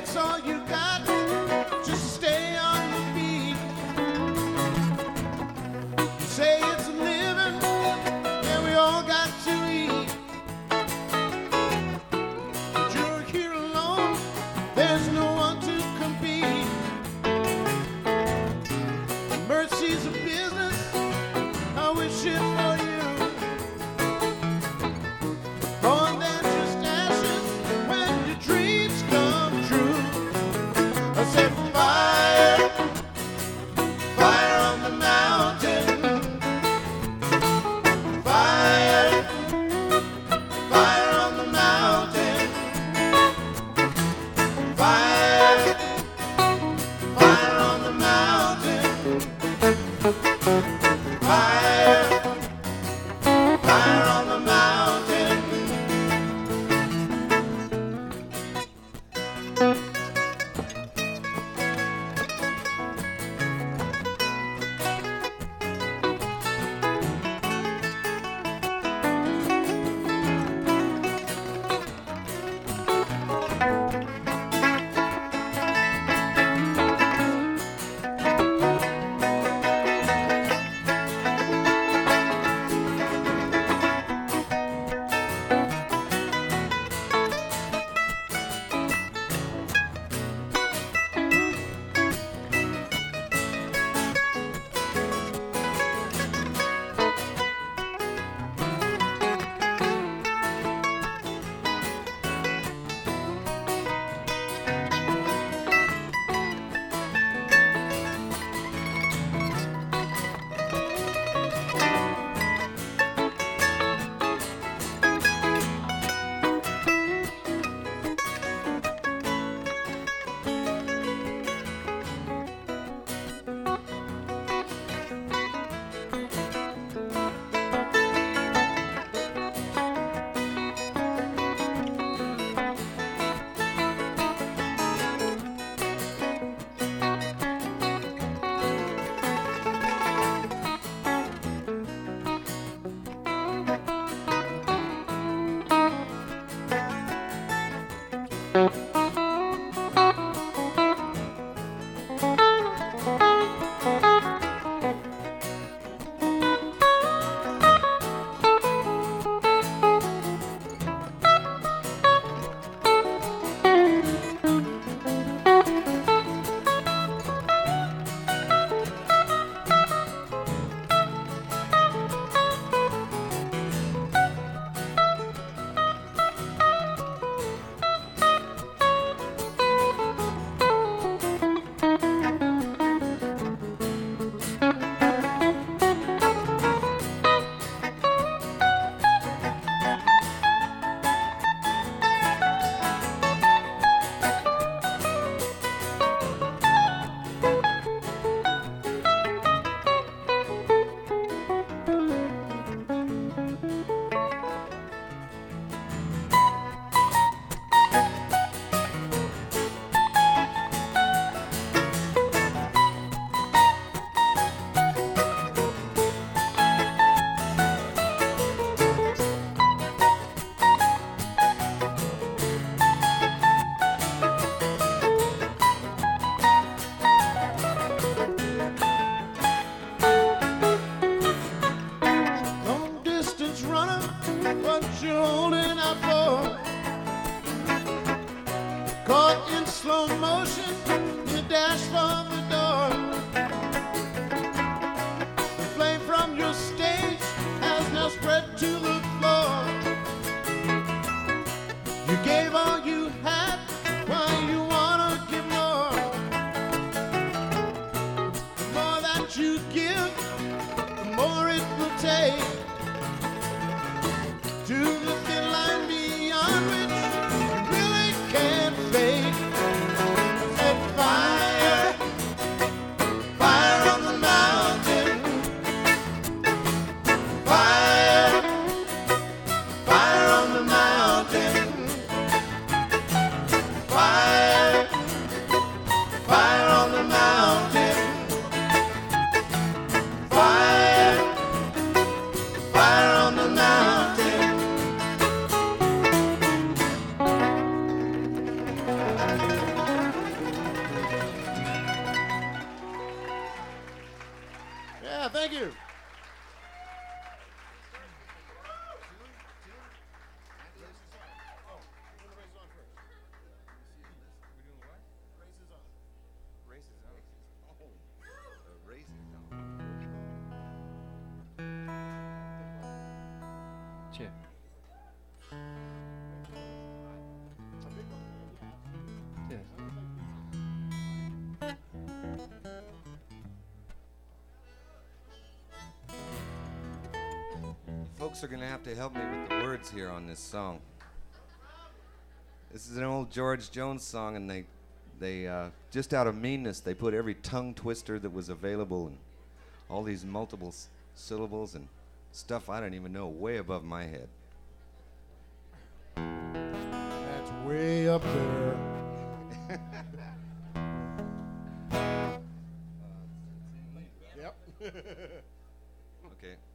takes all you got just to stay on your feet. You say it's a living, and we all got to eat. But you're here alone, there's no one to compete. Mercy's a business, I wish it for you. More than just ashes when your dreams come true. I said fire, fire on the mountain. Fire, fire on the mountain. Fire, fire on the mountain. Fire, fire on the mountain. What you holding out for? Caught in slow motion, you dash for the door. The flame from your stage has now spread to the floor. You gave all you had, why you wanna give more? The more that you give, the more it will take. To the thin line beyond which you really can't fake. Set fire, fire on the mountain. Fire, fire on the mountain. Fire, fire on the mountain. Thank you. Cheers. Cheers. Folks are going to have to help me with the words here on this song. This is an old George Jones song, and they just out of meanness, they put every tongue twister that was available and all these multiple syllables and stuff I don't even know way above my head. That's way up there. Yep. Okay.